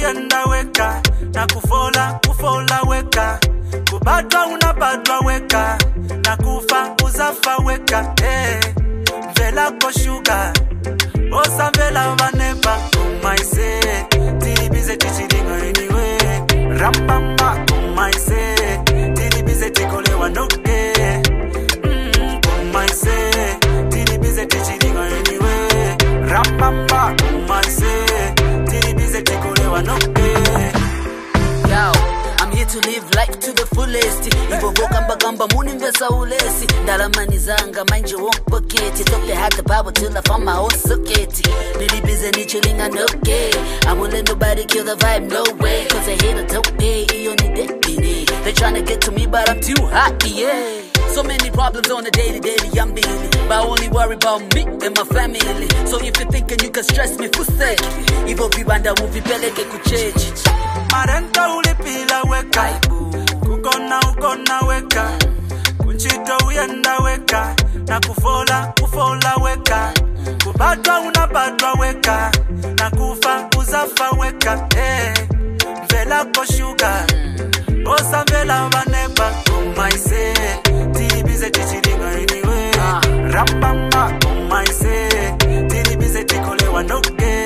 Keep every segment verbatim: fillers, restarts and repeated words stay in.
uyenda weka na kufola kufola weka kubatwa unapatwa weka na kufa uzafa weka eh vela koshuka osa vela vanepa umaise tilibize tichilinga anyway rambamba umaise tilibize tikolewa noke mm umaise tilibize tichilinga anyway rambamba umaise tilibize tikolewa noke. Yo, I'm here to live life to the fullest. Ivo gamba gamba muni invesa ulesi. Ndalamani zanga mind your own bucket. Thought they had the power till I found my own socket. Really busy ni chilling and okay. I won't let nobody kill the vibe, no way. Cause I hate a dope day, you need destiny. They tryna get to me but I'm too hot, yeah. So many problems on a daily, daily, I'm busy. But I only worry about me and my family. So if you're thinking you can stress me, for sake. Ivo vibanda uvipeleke kuchechi. Marenta ulipila weka kukona ukona weka kunchito uyenda weka na kufola kufola weka kubatwa unapatwa weka na kufa uzafa weka eh vela koshuka osa vela vanepa umaise tilibize tichilinga anyway rambamba umaise tilibize tikolewa noke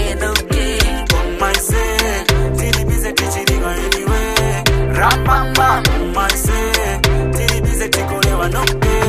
umaise tilibize tichilinga anyway rambamba umaise tilibize tikolewa noke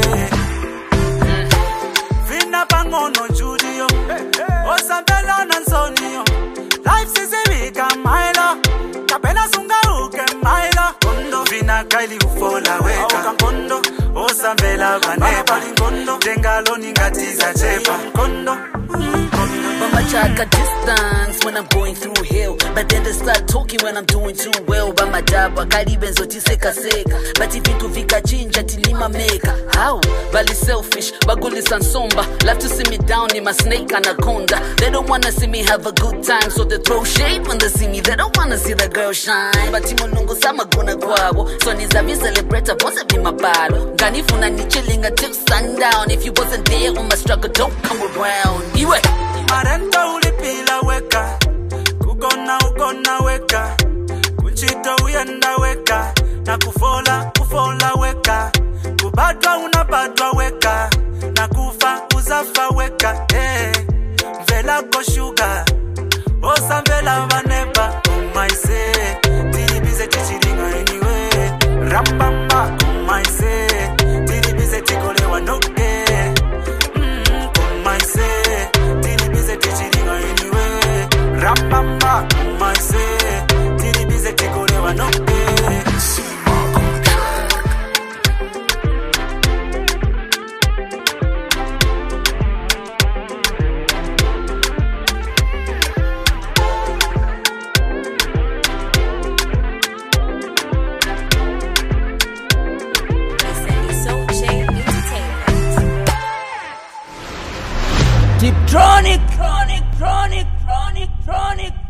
vina pangono judio osa vela nansonio life sizibika mailo kapena sunga uke mailo kondo vina kaili ufola weka kondo osa vela vanepa kondo tengalo ningatiza chepa kondo Mama check a distance when I'm going through hell. But then they start talking when I'm doing too well. But my dad, wakali benzo tiseka seka. But if you vika chinja tilima meka. How? Bali selfish, baguli sansomba. Love to see me down in my snake anaconda. They don't wanna see me have a good time, so they throw shade when they see me. They don't wanna see the girl shine. But timo nungo sama guna kwabo. So nizavi celebrate a pose be my balo. Ganifuna ni chilling until sundown. If you wasn't there on my struggle, don't come around. Iwe. Marenta ulipila weka kukona ukona weka kunchito uyenda weka na kufola kufola weka kubatwa unapatwa weka na kufa uzafa weka eh vela koshuka osa vela vanepa umaise tilibize tichilinga anyway rambamba umaise tilibize tikolewa noke mm umaise tichilinga anyway rambamba umaise tilibize tikolewa noke. Deep Tronic, Tronic, Tronic, Tronic, Tronic.